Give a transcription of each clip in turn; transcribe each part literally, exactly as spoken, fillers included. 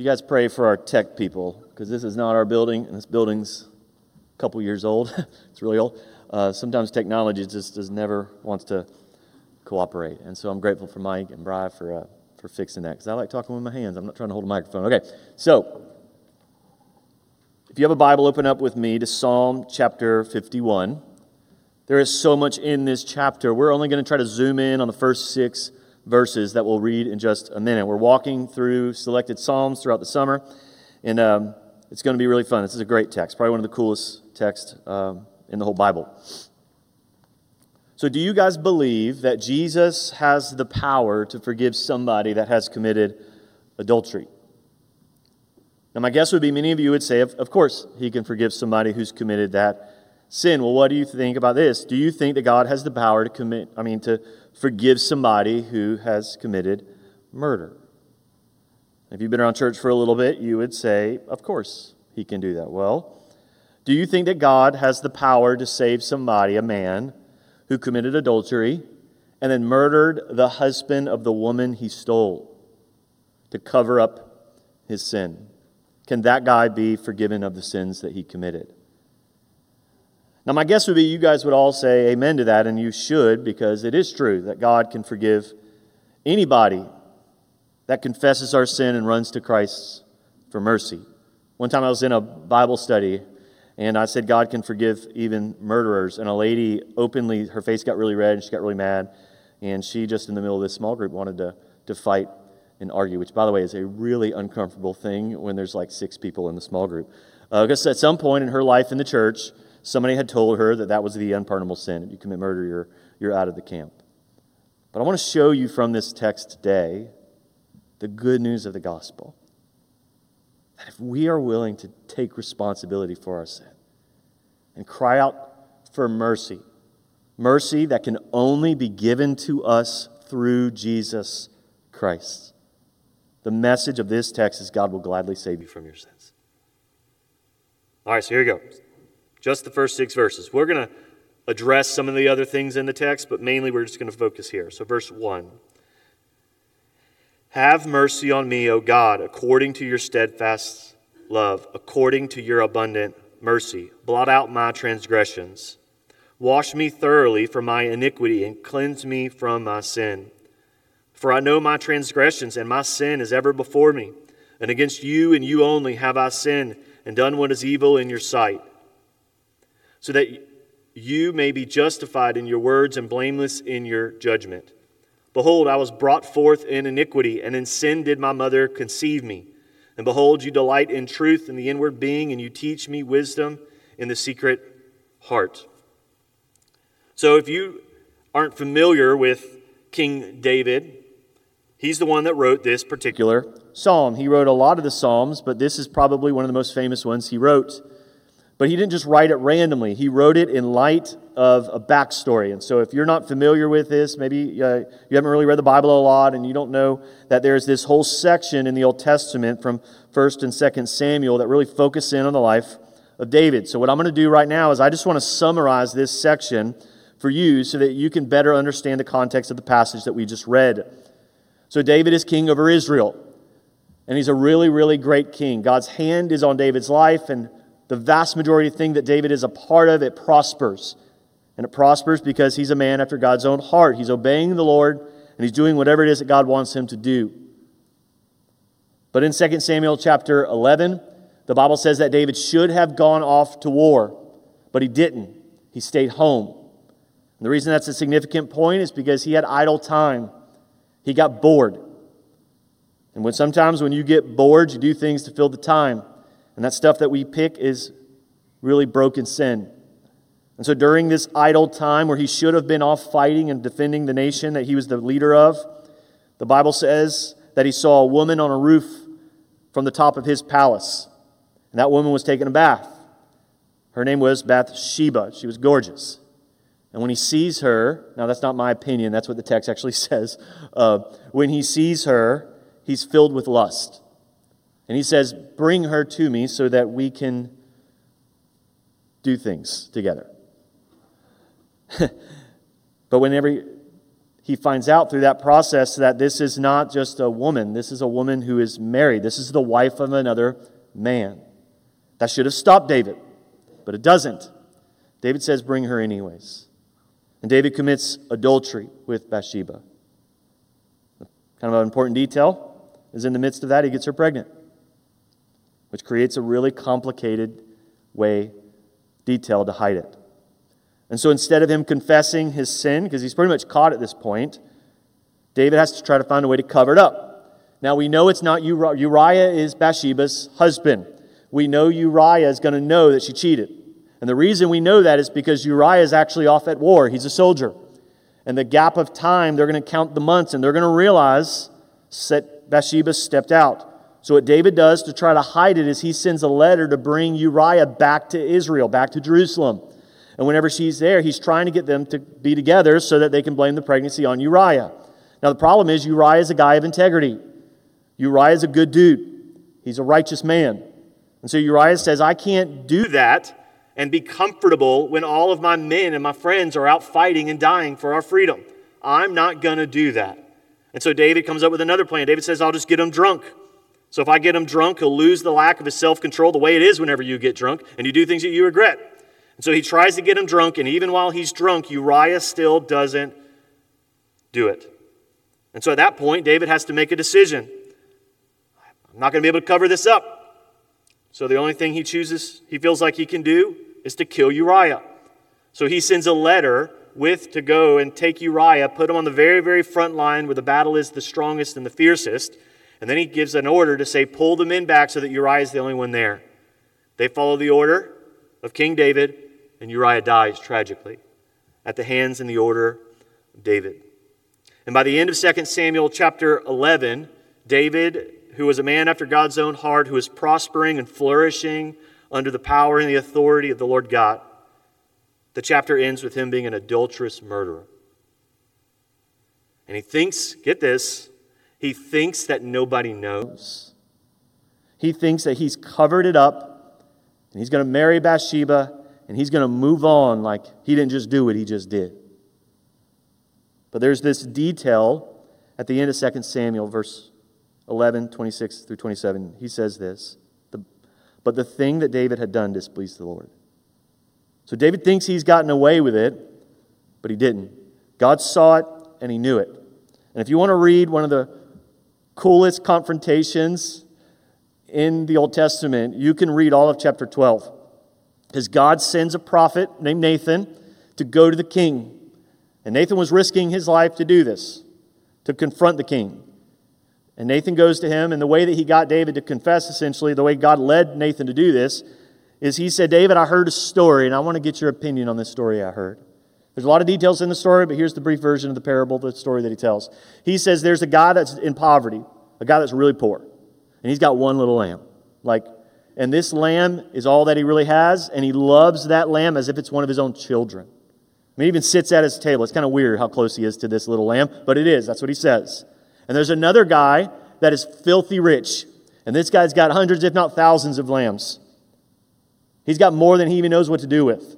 You guys pray for our tech people, because this is not our building, and this building's a couple years old. It's really old. Uh, sometimes technology just does never wants to cooperate, and so I'm grateful for Mike and Bri for uh, for fixing that, because I like talking with my hands. I'm not trying to hold a microphone. Okay, so if you have a Bible, open up with me to Psalm chapter fifty-one. There is so much in this chapter. We're only going to try to zoom in on the first six verses that we'll read in just a minute. We're walking through selected Psalms throughout the summer, and um, it's going to be really fun. This is a great text, probably one of the coolest texts um, in the whole Bible. So do you guys believe that Jesus has the power to forgive somebody that has committed adultery? Now, my guess would be many of you would say, of, of course, he can forgive somebody who's committed that sin. Well, what do you think about this? Do you think that God has the power to commit, I mean, to forgive somebody who has committed murder? If you've been around church for a little bit, you would say, of course, he can do that. Well, do you think that God has the power to save somebody, a man, who committed adultery and then murdered the husband of the woman he stole to cover up his sin? Can that guy be forgiven of the sins that he committed? Now, my guess would be you guys would all say amen to that, and you should, because it is true that God can forgive anybody that confesses our sin and runs to Christ for mercy. One time I was in a Bible study, and I said God can forgive even murderers, and a lady openly, her face got really red, and she got really mad, and she just in the middle of this small group wanted to, to fight and argue, which, by the way, is a really uncomfortable thing when there's like six people in the small group. Uh, because at some point in her life in the church, somebody had told her that that was the unpardonable sin. If you commit murder, you're, you're out of the camp. But I want to show you from this text today the good news of the gospel. That if we are willing to take responsibility for our sin and cry out for mercy, mercy that can only be given to us through Jesus Christ, the message of this text is God will gladly save you from your sins. All right, so here we go. Just the first six verses. We're going to address some of the other things in the text, but mainly we're just going to focus here. So verse one. Have mercy on me, O God, according to your steadfast love, according to your abundant mercy. Blot out my transgressions. Wash me thoroughly from my iniquity and cleanse me from my sin. For I know my transgressions, and my sin is ever before me. And against you and you only have I sinned and done what is evil in your sight, so that you may be justified in your words and blameless in your judgment. Behold, I was brought forth in iniquity, and in sin did my mother conceive me. And behold, you delight in truth in the inward being, and you teach me wisdom in the secret heart. So if you aren't familiar with King David, he's the one that wrote this particular psalm. He wrote a lot of the psalms, but this is probably one of the most famous ones he wrote. But he didn't just write it randomly. He wrote it in light of a backstory. And so if you're not familiar with this, maybe uh, you haven't really read the Bible a lot and you don't know that there's this whole section in the Old Testament from First and Second Samuel that really focus in on the life of David. So what I'm going to do right now is I just want to summarize this section for you so that you can better understand the context of the passage that we just read. So David is king over Israel. And he's a really, really great king. God's hand is on David's life, and the vast majority of the thing that David is a part of, it prospers. And it prospers because he's a man after God's own heart. He's obeying the Lord, and he's doing whatever it is that God wants him to do. But in Second Samuel chapter eleven, the Bible says that David should have gone off to war, but he didn't. He stayed home. And the reason that's a significant point is because he had idle time. He got bored. And when sometimes when you get bored, you do things to fill the time. And that stuff that we pick is really broken sin. And so during this idle time where he should have been off fighting and defending the nation that he was the leader of, the Bible says that he saw a woman on a roof from the top of his palace. And that woman was taking a bath. Her name was Bathsheba. She was gorgeous. And when he sees her, now that's not my opinion, that's what the text actually says. Uh, when he sees her, he's filled with lust. And he says, bring her to me so that we can do things together. But whenever he he finds out through that process that this is not just a woman. This is a woman who is married. This is the wife of another man. That should have stopped David, but it doesn't. David says, bring her anyways. And David commits adultery with Bathsheba. Kind of an important detail is in the midst of that, he gets her pregnant, which creates a really complicated way, detail to hide it. And so instead of him confessing his sin, because he's pretty much caught at this point, David has to try to find a way to cover it up. Now we know it's not Uriah. Uriah is Bathsheba's husband. We know Uriah is going to know that she cheated. And the reason we know that is because Uriah is actually off at war. He's a soldier. And the gap of time, they're going to count the months, and they're going to realize that Bathsheba stepped out. So what David does to try to hide it is he sends a letter to bring Uriah back to Israel, back to Jerusalem. And whenever she's there, he's trying to get them to be together so that they can blame the pregnancy on Uriah. Now the problem is Uriah is a guy of integrity. Uriah is a good dude. He's a righteous man. And so Uriah says, I can't do that and be comfortable when all of my men and my friends are out fighting and dying for our freedom. I'm not going to do that. And so David comes up with another plan. David says, I'll just get him drunk. So if I get him drunk, he'll lose the lack of his self-control, the way it is whenever you get drunk, and you do things that you regret. And so he tries to get him drunk, and even while he's drunk, Uriah still doesn't do it. And so at that point, David has to make a decision. I'm not going to be able to cover this up. So the only thing he chooses, he feels like he can do, is to kill Uriah. So he sends a letter with to go and take Uriah, put him on the very, very front line where the battle is the strongest and the fiercest. And then he gives an order to say, pull the men back so that Uriah is the only one there. They follow the order of King David, and Uriah dies tragically at the hands and the order of David. And by the end of Second Samuel chapter eleven, David, who was a man after God's own heart, who was prospering and flourishing under the power and the authority of the Lord God, the chapter ends with him being an adulterous murderer. And he thinks, get this, he thinks that nobody knows. He thinks that he's covered it up, and he's going to marry Bathsheba, and he's going to move on like he didn't just do it, he just did. But there's this detail at the end of Second Samuel, verse eleven, twenty-six through twenty-seven. He says this, the, but the thing that David had done displeased the Lord. So David thinks he's gotten away with it, but he didn't. God saw it, and he knew it. And if you want to read one of the coolest confrontations in the Old Testament, you can read all of chapter twelve. Because God sends a prophet named Nathan to go to the king. And Nathan was risking his life to do this, to confront the king. And Nathan goes to him, and the way that he got David to confess, essentially, the way God led Nathan to do this, is he said, David, I heard a story, and I want to get your opinion on this story I heard. There's a lot of details in the story, but here's the brief version of the parable, the story that he tells. He says there's a guy that's in poverty, a guy that's really poor, and he's got one little lamb. Like, and this lamb is all that he really has, and he loves that lamb as if it's one of his own children. I mean, he even sits at his table. It's kind of weird how close he is to this little lamb, but it is. That's what he says. And there's another guy that is filthy rich, and this guy's got hundreds, if not thousands, of lambs. He's got more than he even knows what to do with.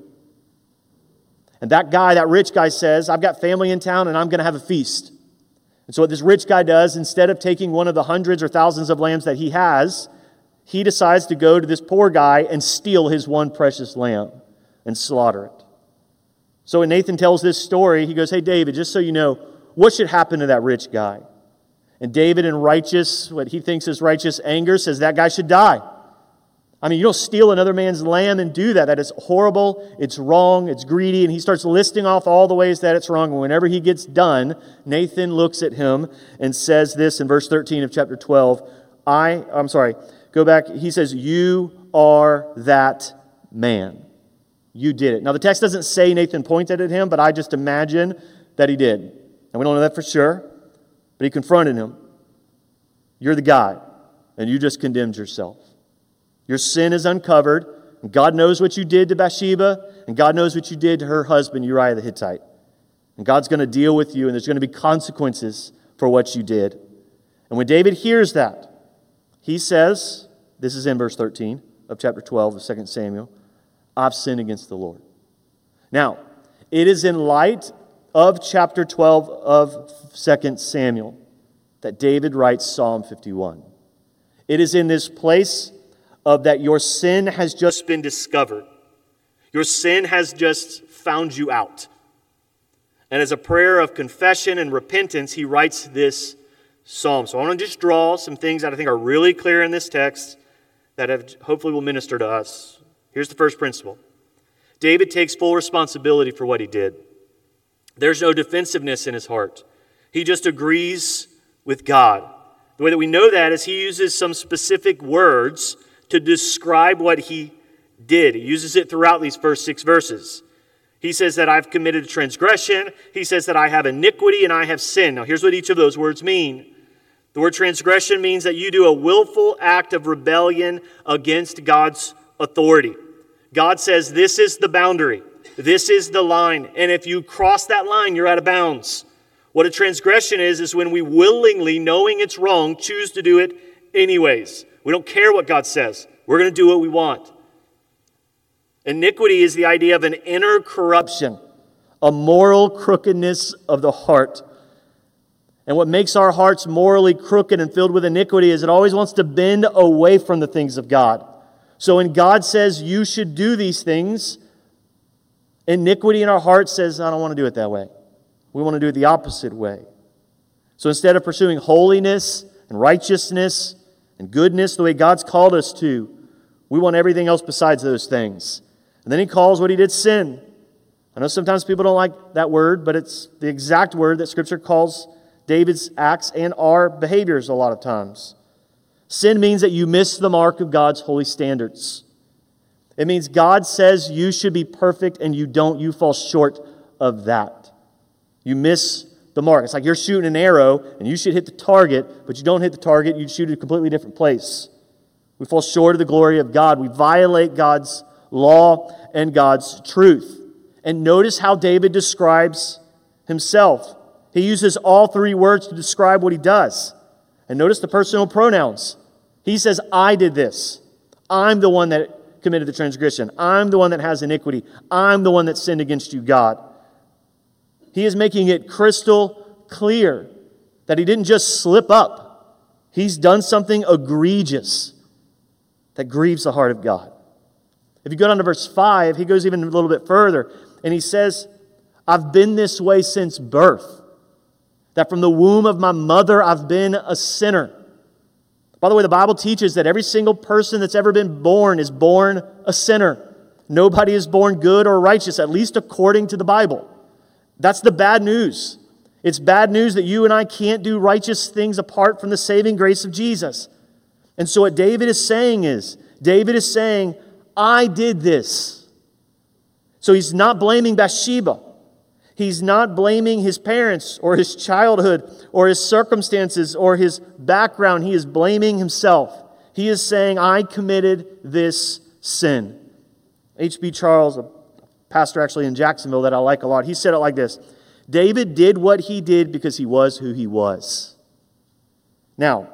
And that guy, that rich guy says, I've got family in town and I'm going to have a feast. And so what this rich guy does, instead of taking one of the hundreds or thousands of lambs that he has, he decides to go to this poor guy and steal his one precious lamb and slaughter it. So when Nathan tells this story, he goes, hey, David, just so you know, what should happen to that rich guy? And David, in righteous, what he thinks is righteous anger, says that guy should die. I mean, you don't steal another man's lamb and do that. That is horrible, it's wrong, it's greedy. And he starts listing off all the ways that it's wrong. And whenever he gets done, Nathan looks at him and says this in verse thirteen of chapter twelve. I, I'm sorry, go back. He says, you are that man. You did it. Now, the text doesn't say Nathan pointed at him, but I just imagine that he did. And we don't know that for sure, but he confronted him. You're the guy, and you just condemned yourself. Your sin is uncovered, and God knows what you did to Bathsheba, and God knows what you did to her husband, Uriah the Hittite. And God's going to deal with you, and there's going to be consequences for what you did. And when David hears that, he says, this is in verse thirteen of chapter twelve of Second Samuel, I've sinned against the Lord. Now, it is in light of chapter twelve of Second Samuel that David writes Psalm fifty-one. It is in this place of that your sin has just been discovered. Your sin has just found you out. And as a prayer of confession and repentance, he writes this psalm. So I want to just draw some things that I think are really clear in this text that have, hopefully will minister to us. Here's the first principle. David takes full responsibility for what he did. There's no defensiveness in his heart. He just agrees with God. The way that we know that is he uses some specific words to describe what he did. He uses it throughout these first six verses. He says that I've committed a transgression. He says that I have iniquity and I have sin. Now here's what each of those words mean. The word transgression means that you do a willful act of rebellion against God's authority. God says this is the boundary. This is the line. And if you cross that line, you're out of bounds. What a transgression is, is when we willingly, knowing it's wrong, choose to do it anyways. We don't care what God says. We're going to do what we want. Iniquity is the idea of an inner corruption, a moral crookedness of the heart. And what makes our hearts morally crooked and filled with iniquity is it always wants to bend away from the things of God. So when God says you should do these things, iniquity in our heart says, I don't want to do it that way. We want to do it the opposite way. So instead of pursuing holiness and righteousness and goodness the way God's called us to, we want everything else besides those things. And then he calls what he did sin. I know sometimes people don't like that word, but it's the exact word that Scripture calls David's acts and our behaviors a lot of times. Sin means that you miss the mark of God's holy standards. It means God says you should be perfect and you don't. You fall short of that. You miss the mark. It's like you're shooting an arrow and you should hit the target, but you don't hit the target, you shoot at a completely different place. We fall short of the glory of God. We violate God's law and God's truth. And notice how David describes himself. He uses all three words to describe what he does. And notice the personal pronouns. He says, I did this. I'm the one that committed the transgression. I'm the one that has iniquity. I'm the one that sinned against you, God. He is making it crystal clear that he didn't just slip up. He's done something egregious that grieves the heart of God. If you go down to verse five, he goes even a little bit further, and he says, I've been this way since birth. That from the womb of my mother, I've been a sinner. By the way, the Bible teaches that every single person that's ever been born is born a sinner. Nobody is born good or righteous, at least according to the Bible. That's the bad news. It's bad news that you and I can't do righteous things apart from the saving grace of Jesus. And so what David is saying is, David is saying, I did this. So he's not blaming Bathsheba. He's not blaming his parents or his childhood or his circumstances or his background. He is blaming himself. He is saying, I committed this sin. H B Charles, a pastor actually in Jacksonville that I like a lot, he said it like this: David did what he did because he was who he was. Now,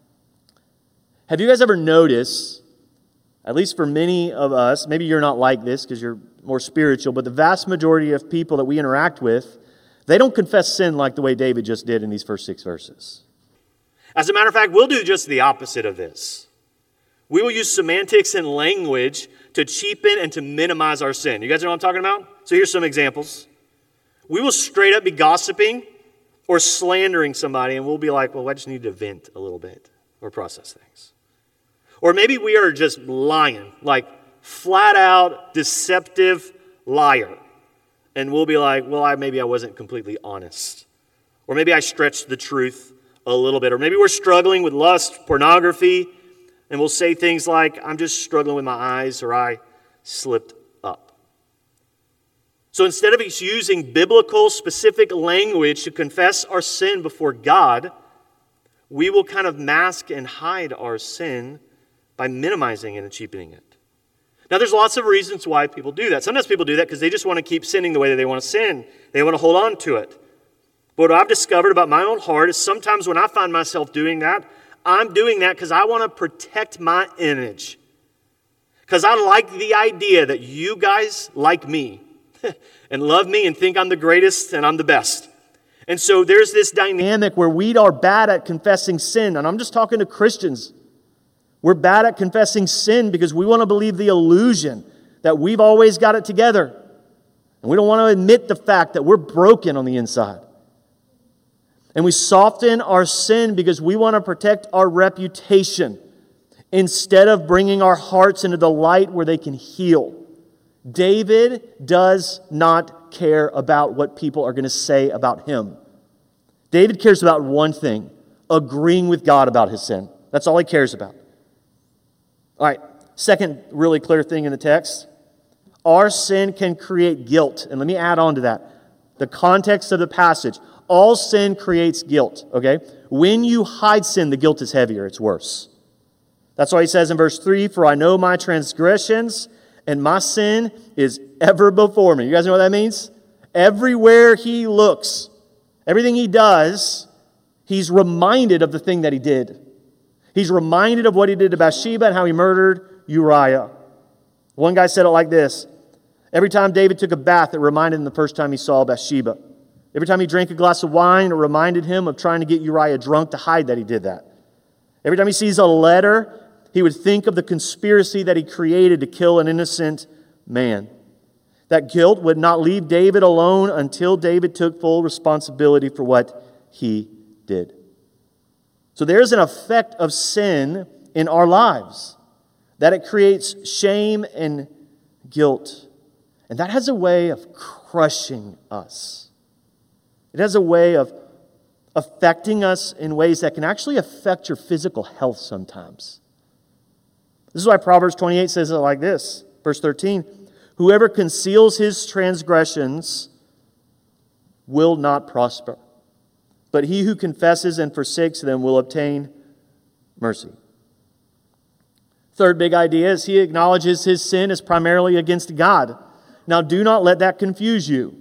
have you guys ever noticed, at least for many of us, maybe you're not like this because you're more spiritual, but the vast majority of people that we interact with, they don't confess sin like the way David just did in these first six verses. As a matter of fact, we'll do just the opposite of this. We will use semantics and language to cheapen and to minimize our sin. You guys know what I'm talking about? So here's some examples. We will straight up be gossiping or slandering somebody, and we'll be like, well, I just need to vent a little bit or process things. Or maybe we are just lying, like flat out deceptive liar. And we'll be like, well, I, maybe I wasn't completely honest. Or maybe I stretched the truth a little bit. Or maybe we're struggling with lust, pornography, and we'll say things like, I'm just struggling with my eyes, or I slipped up. So instead of us using biblical specific language to confess our sin before God, we will kind of mask and hide our sin by minimizing it and cheapening it. Now, there's lots of reasons why people do that. Sometimes people do that because they just want to keep sinning the way that they want to sin. They want to hold on to it. But what I've discovered about my own heart is sometimes when I find myself doing that, I'm doing that because I want to protect my image. Because I like the idea that you guys like me. and love me and think I'm the greatest and I'm the best. And so there's this dynamic where we are bad at confessing sin. And I'm just talking to Christians. We're bad at confessing sin because we want to believe the illusion that we've always got it together. And we don't want to admit the fact that we're broken on the inside. And we soften our sin because we want to protect our reputation instead of bringing our hearts into the light where they can heal. David does not care about what people are going to say about him. David cares about one thing, agreeing with God about his sin. That's all he cares about. All right, second really clear thing in the text. Our sin can create guilt. And let me add on to that. The context of the passage. All sin creates guilt, okay? When you hide sin, the guilt is heavier. It's worse. That's why he says in verse three, "For I know my transgressions, and my sin is ever before me." You guys know what that means? Everywhere he looks, everything he does, he's reminded of the thing that he did. He's reminded of what he did to Bathsheba and how he murdered Uriah. One guy said it like this: every time David took a bath, it reminded him the first time he saw Bathsheba. Every time he drank a glass of wine, it reminded him of trying to get Uriah drunk to hide that he did that. Every time he sees a letter, he would think of the conspiracy that he created to kill an innocent man. That guilt would not leave David alone until David took full responsibility for what he did. So there's an effect of sin in our lives, that it creates shame and guilt. And that has a way of crushing us. It has a way of affecting us in ways that can actually affect your physical health sometimes. This is why Proverbs twenty-eight says it like this. Verse thirteen, "Whoever conceals his transgressions will not prosper, but he who confesses and forsakes them will obtain mercy." Third big idea is he acknowledges his sin is primarily against God. Now, do not let that confuse you.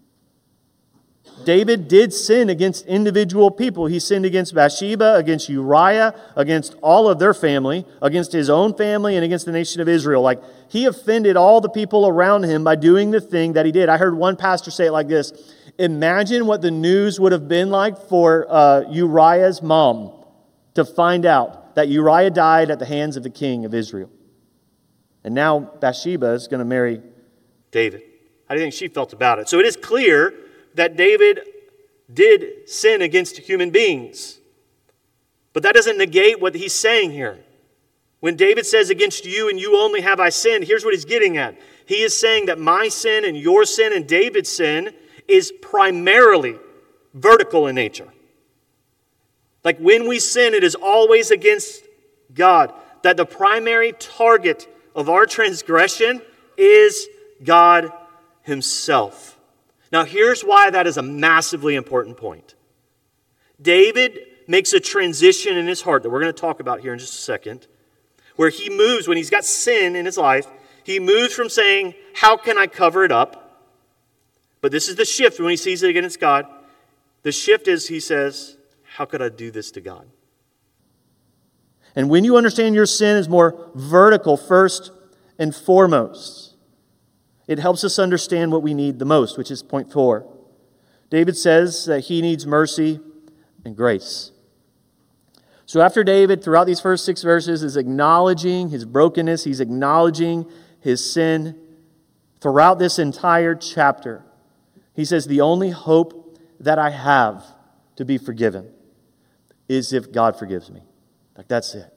David did sin against individual people. He sinned against Bathsheba, against Uriah, against all of their family, against his own family, and against the nation of Israel. Like, he offended all the people around him by doing the thing that he did. I heard one pastor say it like this: imagine what the news would have been like for uh, Uriah's mom to find out that Uriah died at the hands of the king of Israel. And now Bathsheba is going to marry David. How do you think she felt about it? So it is clear that David did sin against human beings. But that doesn't negate what he's saying here. When David says, "Against you and you only have I sinned," here's what he's getting at. He is saying that my sin and your sin and David's sin is primarily vertical in nature. Like when we sin, it is always against God. That the primary target of our transgression is God himself. Now, here's why that is a massively important point. David makes a transition in his heart that we're going to talk about here in just a second, where he moves, when he's got sin in his life, he moves from saying, "How can I cover it up?" But this is the shift when he sees it against God. The shift is, he says, "How could I do this to God?" And when you understand your sin is more vertical first and foremost, it helps us understand what we need the most, which is point four. David says that he needs mercy and grace. So after David, throughout these first six verses, is acknowledging his brokenness, he's acknowledging his sin. Throughout this entire chapter, he says, the only hope that I have to be forgiven is if God forgives me. Like, that's it.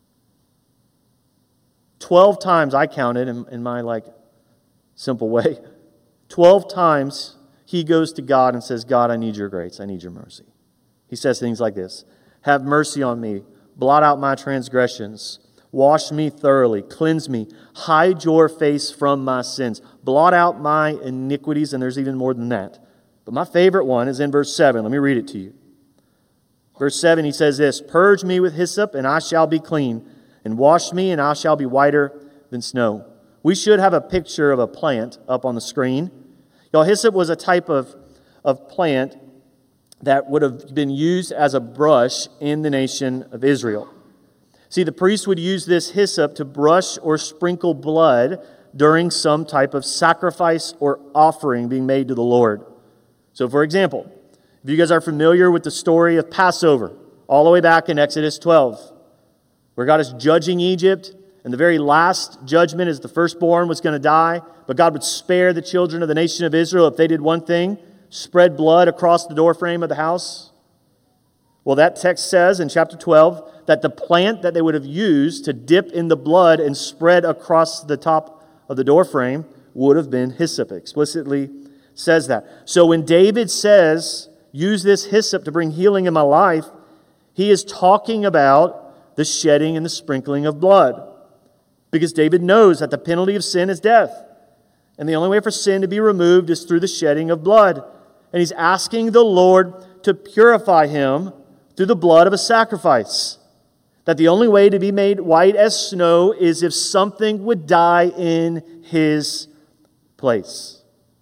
Twelve times I counted in, in my, like, simple way. Twelve times he goes to God and says, "God, I need your grace. I need your mercy." He says things like this: "Have mercy on me. Blot out my transgressions. Wash me thoroughly. Cleanse me. Hide your face from my sins. Blot out my iniquities." And there's even more than that. But my favorite one is in verse seven. Let me read it to you. Verse seven, he says this: "Purge me with hyssop, and I shall be clean. And wash me, and I shall be whiter than snow." We should have a picture of a plant up on the screen. Y'all, hyssop was a type of, of plant that would have been used as a brush in the nation of Israel. See, the priest would use this hyssop to brush or sprinkle blood during some type of sacrifice or offering being made to the Lord. So for example, if you guys are familiar with the story of Passover, all the way back in Exodus twelve, where God is judging Egypt, and the very last judgment is the firstborn was going to die, but God would spare the children of the nation of Israel if they did one thing, spread blood across the doorframe of the house. Well, that text says in chapter twelve that the plant that they would have used to dip in the blood and spread across the top of the doorframe would have been hyssop. It explicitly says that. So when David says, use this hyssop to bring healing in my life, he is talking about the shedding and the sprinkling of blood. Because David knows that the penalty of sin is death. And the only way for sin to be removed is through the shedding of blood. And he's asking the Lord to purify him through the blood of a sacrifice. That the only way to be made white as snow is if something would die in his place.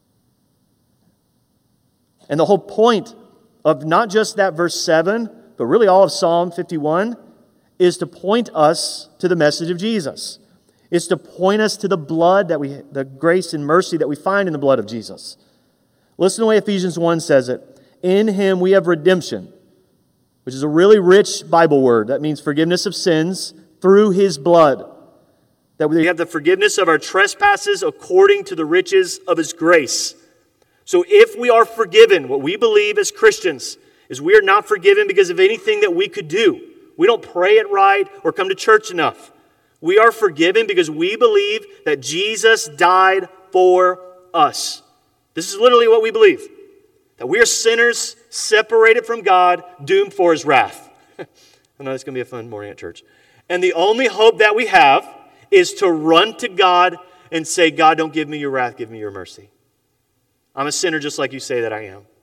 And the whole point of not just that verse seven, but really all of Psalm fifty-one, is to point us to the message of Jesus. It's to point us to the blood that we, the grace and mercy that we find in the blood of Jesus. Listen to the way Ephesians one says it. In Him we have redemption, which is a really rich Bible word. That means forgiveness of sins through His blood. That we have the forgiveness of our trespasses according to the riches of His grace. So if we are forgiven, what we believe as Christians is we are not forgiven because of anything that we could do. We don't pray it right or come to church enough. We are forgiven because we believe that Jesus died for us. This is literally what we believe. That we are sinners separated from God, doomed for His wrath. I know it's going to be a fun morning at church. And the only hope that we have is to run to God and say, God, don't give me your wrath, give me your mercy. I'm a sinner just like you say that I am.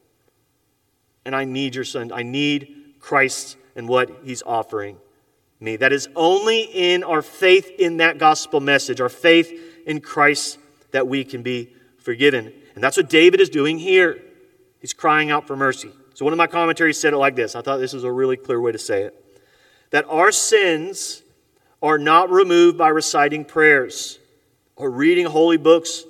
And I need your Son. I need Christ and what He's offering me. That is only in our faith in that gospel message, our faith in Christ, that we can be forgiven. And that's what David is doing here. He's crying out for mercy. So one of my commentaries said it like this. I thought this was a really clear way to say it. That our sins are not removed by reciting prayers or reading holy books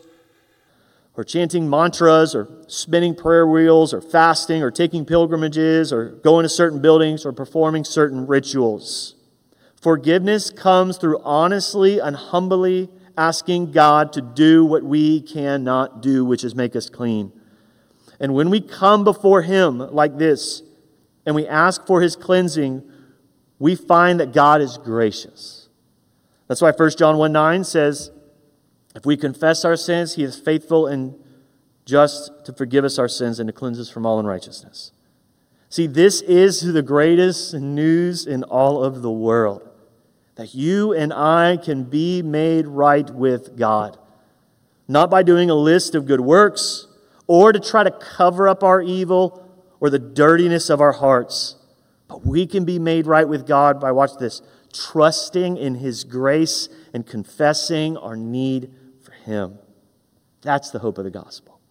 or chanting mantras or spinning prayer wheels or fasting or taking pilgrimages or going to certain buildings or performing certain rituals. Forgiveness comes through honestly and humbly asking God to do what we cannot do, which is make us clean. And when we come before Him like this and we ask for His cleansing, we find that God is gracious. That's why First John one nine says, if we confess our sins, He is faithful and just to forgive us our sins and to cleanse us from all unrighteousness. See, this is the greatest news in all of the world. That you and I can be made right with God. Not by doing a list of good works or to try to cover up our evil or the dirtiness of our hearts. But we can be made right with God by, watch this, trusting in His grace and confessing our need for Him. That's the hope of the gospel.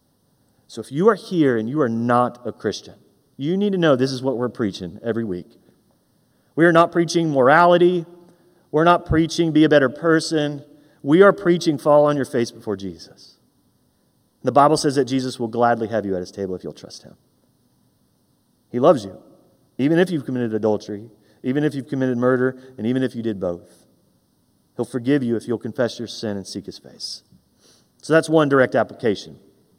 So if you are here and you are not a Christian, you need to know this is what we're preaching every week. We are not preaching morality. We're not preaching be a better person. We are preaching fall on your face before Jesus. The Bible says that Jesus will gladly have you at His table if you'll trust Him. He loves you, even if you've committed adultery, even if you've committed murder, and even if you did both. He'll forgive you if you'll confess your sin and seek His face. So that's one direct application.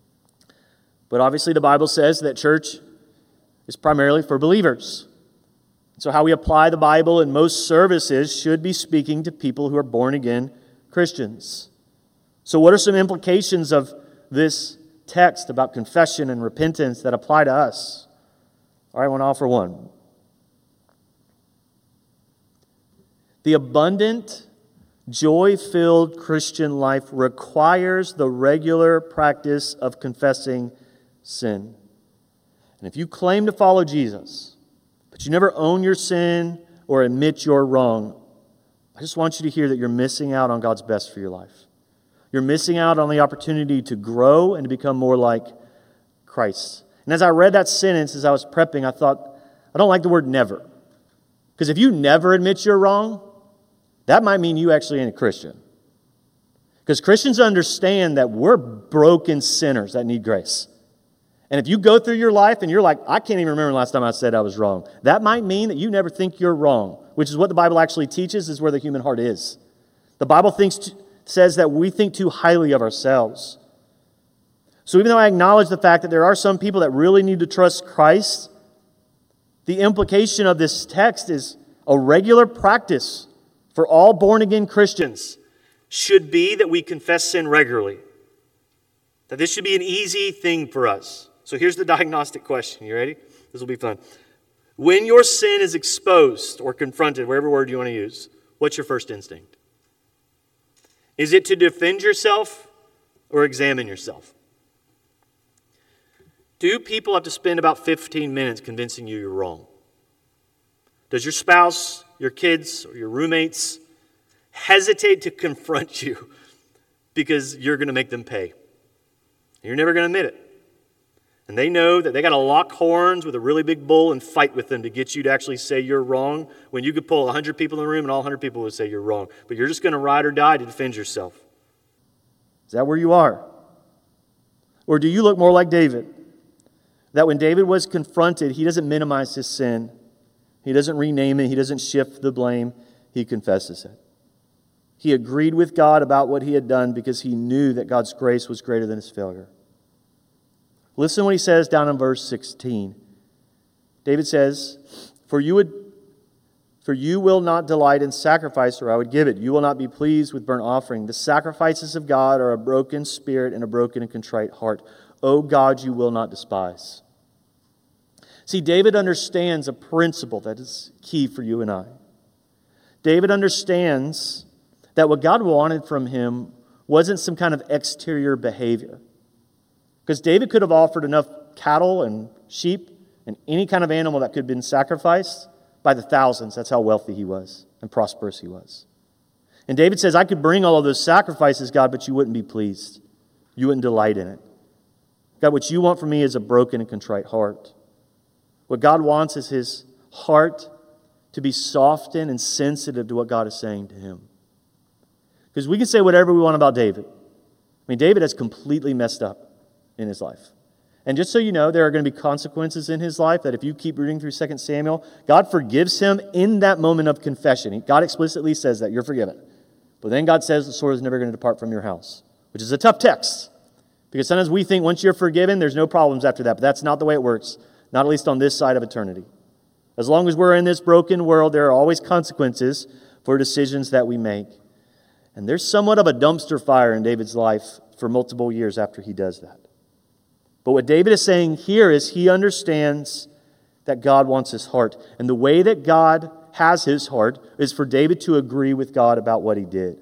But obviously the Bible says that church is primarily for believers. So how we apply the Bible in most services should be speaking to people who are born-again Christians. So what are some implications of this text about confession and repentance that apply to us? All right, I want to offer one. The abundant, joy-filled Christian life requires the regular practice of confessing sin. And if you claim to follow Jesus, but you never own your sin or admit you're wrong, I just want you to hear that you're missing out on God's best for your life. You're missing out on the opportunity to grow and to become more like Christ. And as I read that sentence, as I was prepping, I thought, I don't like the word never. Because if you never admit you're wrong, that might mean you actually ain't a Christian. Because Christians understand that we're broken sinners that need grace. And if you go through your life and you're like, I can't even remember the last time I said I was wrong, that might mean that you never think you're wrong, which is what the Bible actually teaches is where the human heart is. The Bible thinks says that we think too highly of ourselves. So even though I acknowledge the fact that there are some people that really need to trust Christ, the implication of this text is a regular practice for all born-again Christians should be that we confess sin regularly. That this should be an easy thing for us. So here's the diagnostic question. You ready? This will be fun. When your sin is exposed or confronted, whatever word you want to use, what's your first instinct? Is it to defend yourself or examine yourself? Do people have to spend about fifteen minutes convincing you you're wrong? Does your spouse, your kids, or your roommates hesitate to confront you because you're going to make them pay? You're never going to admit it. And they know that they got to lock horns with a really big bull and fight with them to get you to actually say you're wrong, when you could pull one hundred people in the room and all one hundred people would say you're wrong. But you're just going to ride or die to defend yourself. Is that where you are? Or do you look more like David? That when David was confronted, he doesn't minimize his sin. He doesn't rename it. He doesn't shift the blame. He confesses it. He agreed with God about what he had done because he knew that God's grace was greater than his failure. Listen to what he says down in verse sixteen. David says, For you would, for you will not delight in sacrifice, or I would give it. You will not be pleased with burnt offering. The sacrifices of God are a broken spirit and a broken and contrite heart. O God, you will not despise. See, David understands a principle that is key for you and I. David understands that what God wanted from him wasn't some kind of exterior behavior. Because David could have offered enough cattle and sheep and any kind of animal that could have been sacrificed by the thousands. That's how wealthy he was and prosperous he was. And David says, I could bring all of those sacrifices, God, but you wouldn't be pleased. You wouldn't delight in it. God, what you want from me is a broken and contrite heart. What God wants is his heart to be softened and sensitive to what God is saying to him. Because we can say whatever we want about David. I mean, David has completely messed up in his life. And just so you know, there are going to be consequences in his life that if you keep reading through Second Samuel, God forgives him in that moment of confession. God explicitly says that you're forgiven. But then God says the sword is never going to depart from your house, which is a tough text. Because sometimes we think once you're forgiven, there's no problems after that. But that's not the way it works, not at least on this side of eternity. As long as we're in this broken world, there are always consequences for decisions that we make. And there's somewhat of a dumpster fire in David's life for multiple years after he does that. But what David is saying here is he understands that God wants his heart. And the way that God has his heart is for David to agree with God about what he did.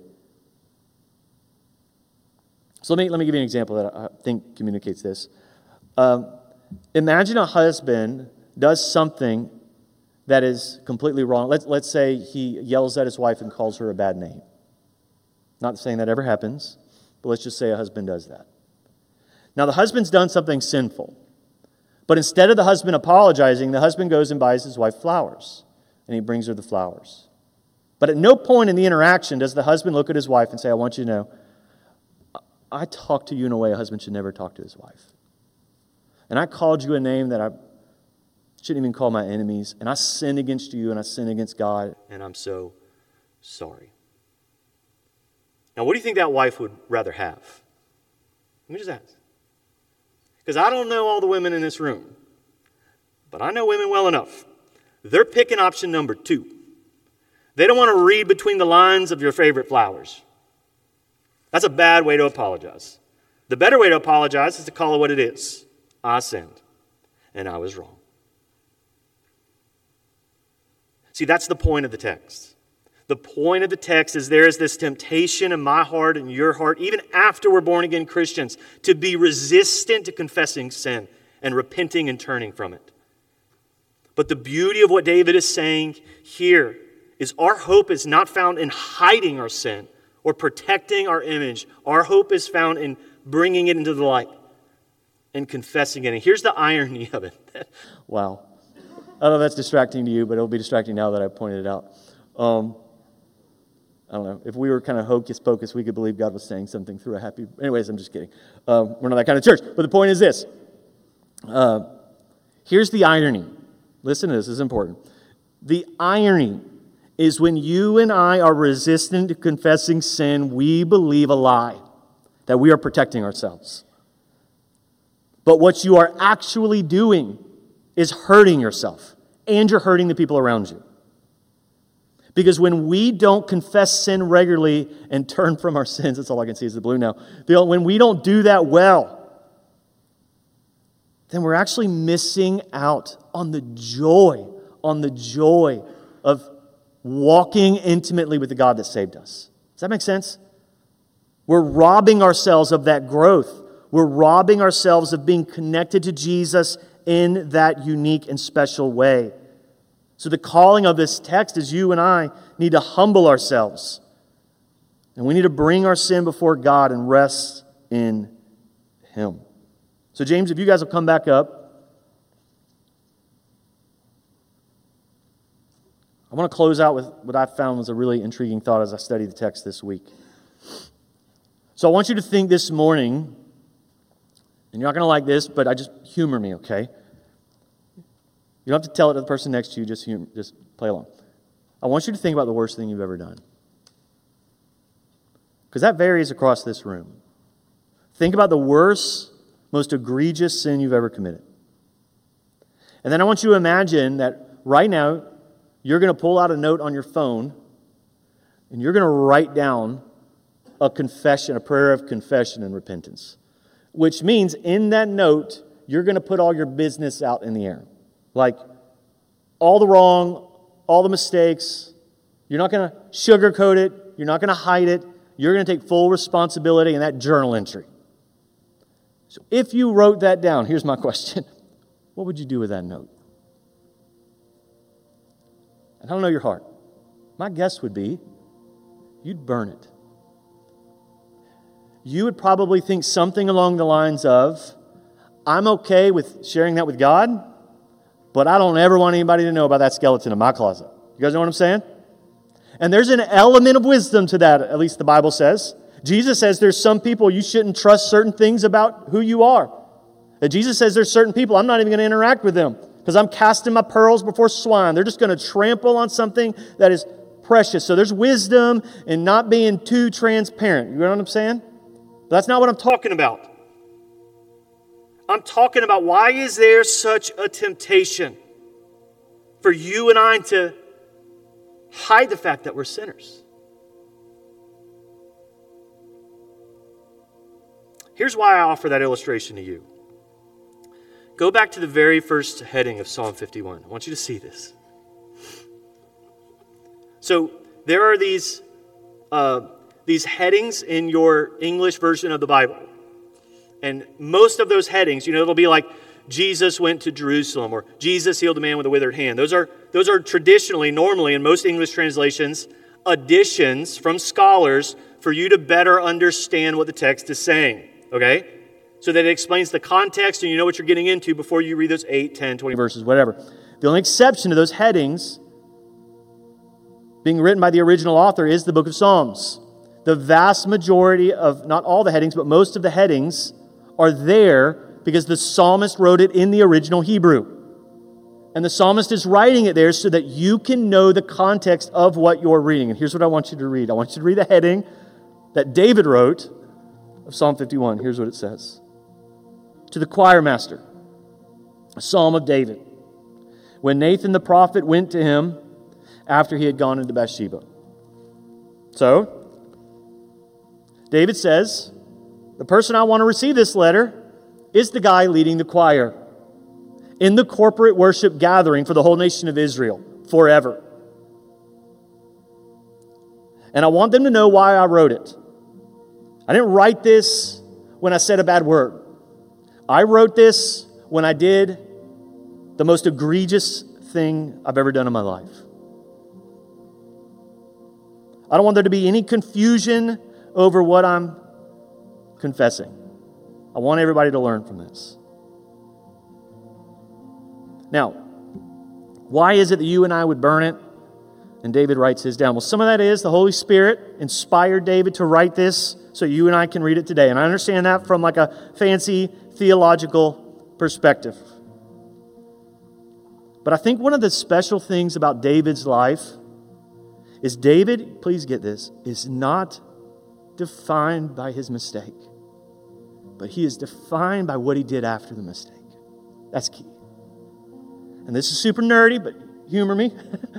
So let me, let me give you an example that I think communicates this. Um, imagine a husband does something that is completely wrong. Let's, let's say he yells at his wife and calls her a bad name. Not saying that ever happens, but let's just say a husband does that. Now, the husband's done something sinful. But instead of the husband apologizing, the husband goes and buys his wife flowers. And he brings her the flowers. But at no point in the interaction does the husband look at his wife and say, I want you to know, I talk to you in a way a husband should never talk to his wife. And I called you a name that I shouldn't even call my enemies. And I sinned against you and I sinned against God. And I'm so sorry. Now, what do you think that wife would rather have? Let me just ask. Because I don't know all the women in this room, but I know women well enough. They're picking option number two. They don't want to read between the lines of your favorite flowers. That's a bad way to apologize. The better way to apologize is to call it what it is. I sinned, and I was wrong. See, that's the point of the text. The point of the text is there is this temptation in my heart and your heart, even after we're born again Christians, to be resistant to confessing sin and repenting and turning from it. But the beauty of what David is saying here is our hope is not found in hiding our sin or protecting our image. Our hope is found in bringing it into the light and confessing it. And here's the irony of it. Wow. I don't know if that's distracting to you, but it'll be distracting now that I've pointed it out. Um, I don't know. If we were kind of hocus pocus, we could believe God was saying something through a happy... Anyways, I'm just kidding. Um, we're not that kind of church. But the point is this. Uh, here's the irony. Listen to this. This is important. The irony is when you and I are resistant to confessing sin, we believe a lie, that we are protecting ourselves. But what you are actually doing is hurting yourself, and you're hurting the people around you. Because when we don't confess sin regularly and turn from our sins, that's all I can see is the blue now. When we don't do that well, then we're actually missing out on the joy, on the joy of walking intimately with the God that saved us. Does that make sense? We're robbing ourselves of that growth. We're robbing ourselves of being connected to Jesus in that unique and special way. So the calling of this text is you and I need to humble ourselves. And we need to bring our sin before God and rest in Him. So James, if you guys will come back up. I want to close out with what I found was a really intriguing thought as I studied the text this week. So I want you to think this morning, and you're not going to like this, but I just humor me, okay? You don't have to tell it to the person next to you, just humor, just play along. I want you to think about the worst thing you've ever done. Because that varies across this room. Think about the worst, most egregious sin you've ever committed. And then I want you to imagine that right now, you're going to pull out a note on your phone, and you're going to write down a confession, a prayer of confession and repentance. Which means in that note, you're going to put all your business out in the air. Like all the wrong, all the mistakes. You're not going to sugarcoat it. You're not going to hide it. You're going to take full responsibility in that journal entry. So if you wrote that down, here's my question. What would you do with that note? I don't know your heart. My guess would be you'd burn it. You would probably think something along the lines of, I'm okay with sharing that with God, but I don't ever want anybody to know about that skeleton in my closet. You guys know what I'm saying? And there's an element of wisdom to that, at least the Bible says. Jesus says there's some people you shouldn't trust certain things about who you are. And Jesus says there's certain people I'm not even going to interact with them because I'm casting my pearls before swine. They're just going to trample on something that is precious. So there's wisdom in not being too transparent. You know what I'm saying? But that's not what I'm talking about. I'm talking about why is there such a temptation for you and I to hide the fact that we're sinners? Here's why I offer that illustration to you. Go back to the very first heading of Psalm fifty-one. I want you to see this. So there are these, uh, these headings in your English version of the Bible. And most of those headings, you know, it'll be like Jesus went to Jerusalem or Jesus healed a man with a withered hand. Those are, those are traditionally, normally in most English translations, additions from scholars for you to better understand what the text is saying. Okay? So that it explains the context and you know what you're getting into before you read those eight, ten, twenty verses, whatever. The only exception to those headings being written by the original author is the book of Psalms. The vast majority of, not all the headings, but most of the headings are there because the psalmist wrote it in the original Hebrew. And the psalmist is writing it there so that you can know the context of what you're reading. And here's what I want you to read. I want you to read the heading that David wrote of Psalm fifty-one. Here's what it says. To the choir master, a psalm of David. When Nathan the prophet went to him after he had gone into Bathsheba. So, David says, the person I want to receive this letter is the guy leading the choir in the corporate worship gathering for the whole nation of Israel forever. And I want them to know why I wrote it. I didn't write this when I said a bad word. I wrote this when I did the most egregious thing I've ever done in my life. I don't want there to be any confusion over what I'm confessing. I want everybody to learn from this. Now, why is it that you and I would burn it? And David writes his down. Well, some of that is the Holy Spirit inspired David to write this so you and I can read it today. And I understand that from like a fancy theological perspective. But I think one of the special things about David's life is David, please get this, is not defined by his mistake, but he is defined by what he did after the mistake. That's key. And this is super nerdy, but humor me.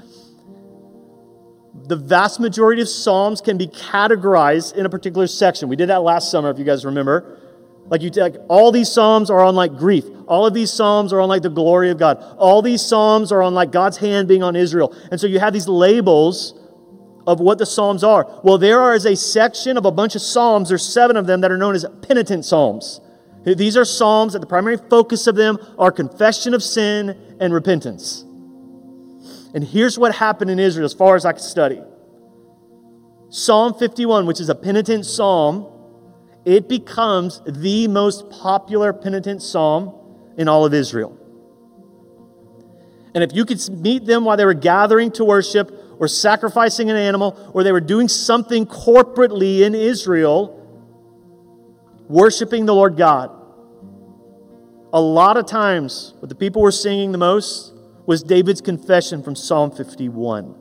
The vast majority of Psalms can be categorized in a particular section. We did that last summer, if you guys remember. Like you take all these Psalms are on like grief. All of these Psalms are on like the glory of God. All these Psalms are on like God's hand being on Israel. And so you have these labels of what the Psalms are. Well, there is a section of a bunch of Psalms, there's seven of them, that are known as penitent Psalms. These are Psalms that the primary focus of them are confession of sin and repentance. And here's what happened in Israel as far as I could study. Psalm fifty-one, which is a penitent psalm, it becomes the most popular penitent psalm in all of Israel. And if you could meet them while they were gathering to worship or sacrificing an animal or they were doing something corporately in Israel, worshiping the Lord God, a lot of times what the people were singing the most was David's confession from Psalm fifty-one.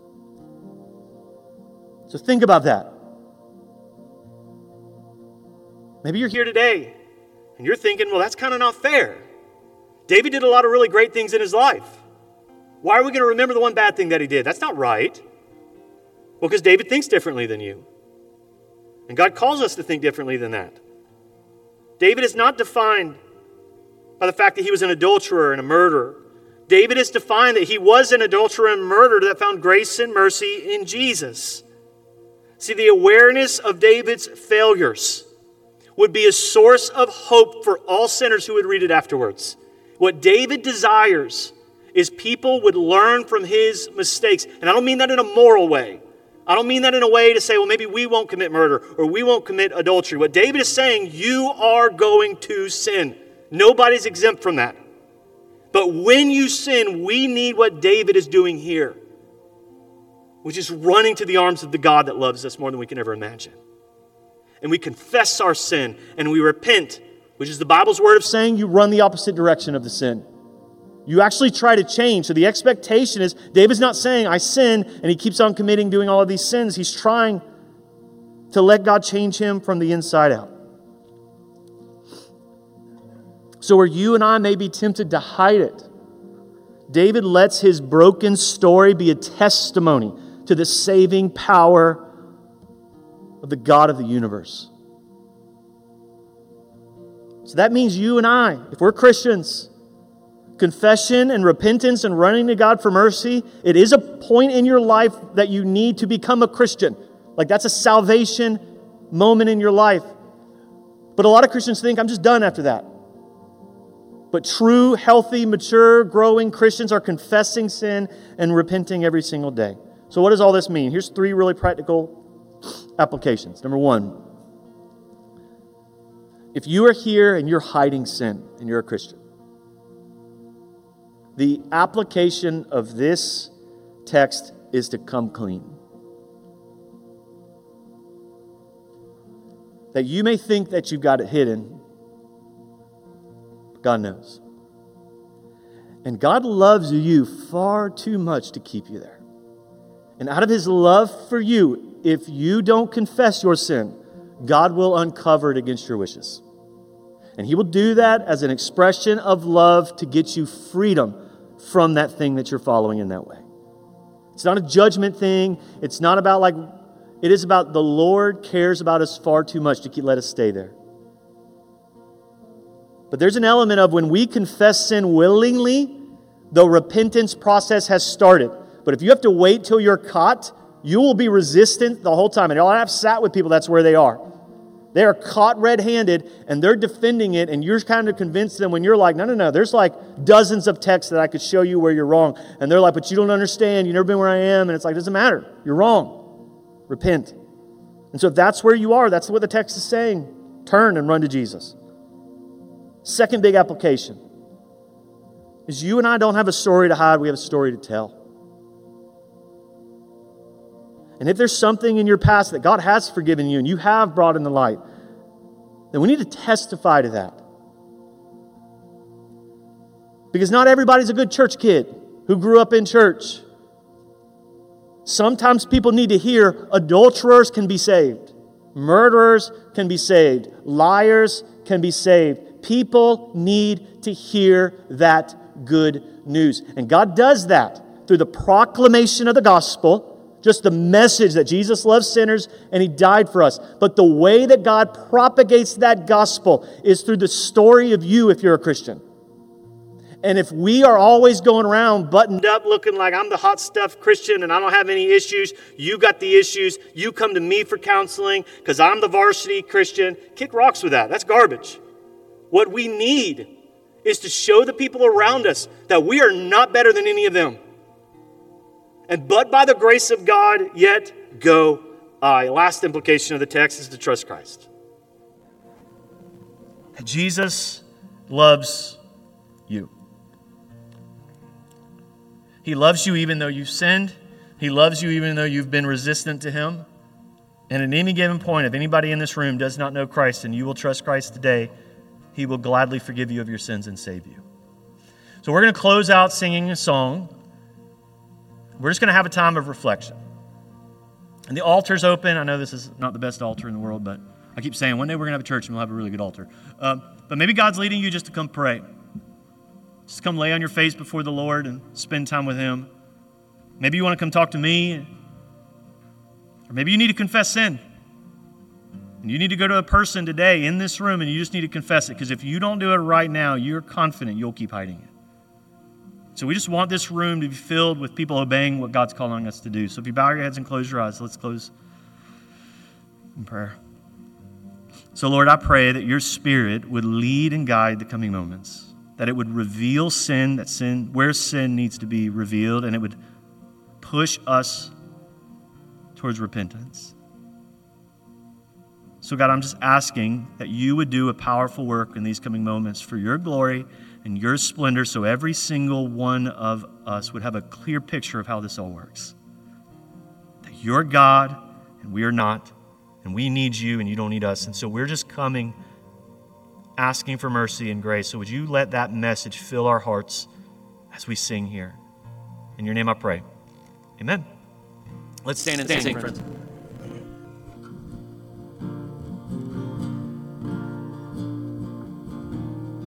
So think about that. Maybe you're here today and you're thinking, well, that's kind of not fair. David did a lot of really great things in his life. Why are we going to remember the one bad thing that he did? That's not right. Well, because David thinks differently than you. And God calls us to think differently than that. David is not defined by the fact that he was an adulterer and a murderer. David is defined that he was an adulterer and murderer that found grace and mercy in Jesus. See, the awareness of David's failures would be a source of hope for all sinners who would read it afterwards. What David desires is people would learn from his mistakes. And I don't mean that in a moral way. I don't mean that in a way to say, well, maybe we won't commit murder or we won't commit adultery. What David is saying, you are going to sin. Nobody's exempt from that. But when you sin, we need what David is doing here, which is running to the arms of the God that loves us more than we can ever imagine. And we confess our sin and we repent, which is the Bible's word of saying you run the opposite direction of the sin. You actually try to change. So the expectation is, David's not saying, I sin, and he keeps on committing, doing all of these sins. He's trying to let God change him from the inside out. So where you and I may be tempted to hide it, David lets his broken story be a testimony to the saving power of the God of the universe. So that means you and I, if we're Christians, confession and repentance and running to God for mercy, it is a point in your life that you need to become a Christian. Like that's a salvation moment in your life. But a lot of Christians think, I'm just done after that. But true, healthy, mature, growing Christians are confessing sin and repenting every single day. So what does all this mean? Here's three really practical applications. Number one, if you are here and you're hiding sin and you're a Christian, the application of this text is to come clean. That you may think that you've got it hidden, God knows. And God loves you far too much to keep you there. And out of His love for you, if you don't confess your sin, God will uncover it against your wishes. And He will do that as an expression of love to get you freedom from that thing that you're following in that way. It's not a judgment thing. It's not about like, it is about the Lord cares about us far too much to keep, let us stay there. But there's an element of when we confess sin willingly, the repentance process has started. But if you have to wait till you're caught, you will be resistant the whole time. And I've sat with people, that's where they are. They are caught red-handed and they're defending it, and you're kind of convinced them when you're like, no, no, no, there's like dozens of texts that I could show you where you're wrong. And they're like, but you don't understand. You've never been where I am. And it's like, it doesn't matter. You're wrong. Repent. And so if that's where you are, that's what the text is saying. Turn and run to Jesus. Second big application is you and I don't have a story to hide. We have a story to tell. And if there's something in your past that God has forgiven you and you have brought in the light, then we need to testify to that. Because not everybody's a good church kid who grew up in church. Sometimes people need to hear adulterers can be saved. Murderers can be saved. Liars can be saved. People need to hear that good news. And God does that through the proclamation of the gospel, just the message that Jesus loves sinners and He died for us. But the way that God propagates that gospel is through the story of you if you're a Christian. And if we are always going around buttoned up looking like I'm the hot stuff Christian and I don't have any issues, you got the issues, you come to me for counseling because I'm the varsity Christian, kick rocks with that. That's garbage. What we need is to show the people around us that we are not better than any of them. And but by the grace of God, yet go I. Last implication of the text is to trust Christ. Jesus loves you. He loves you even though you've sinned. He loves you even though you've been resistant to Him. And at any given point, if anybody in this room does not know Christ and you will trust Christ today, He will gladly forgive you of your sins and save you. So we're going to close out singing a song. We're just going to have a time of reflection. And the altar's open. I know this is not the best altar in the world, but I keep saying one day we're going to have a church and we'll have a really good altar. Um, but maybe God's leading you just to come pray. Just come lay on your face before the Lord and spend time with Him. Maybe you want to come talk to me. Or maybe you need to confess sin. And you need to go to a person today in this room and you just need to confess it. Because if you don't do it right now, you're confident you'll keep hiding it. So we just want this room to be filled with people obeying what God's calling us to do. So if you bow your heads and close your eyes, let's close in prayer. So Lord, I pray that your Spirit would lead and guide the coming moments. That it would reveal sin, that sin, where sin needs to be revealed, and it would push us towards repentance. So God, I'm just asking that you would do a powerful work in these coming moments for your glory and your splendor, so every single one of us would have a clear picture of how this all works. That you're God and we are not, and we need you and you don't need us. And so we're just coming asking for mercy and grace. So would you let that message fill our hearts as we sing here? In your name I pray. Amen. Let's stand and sing, friends.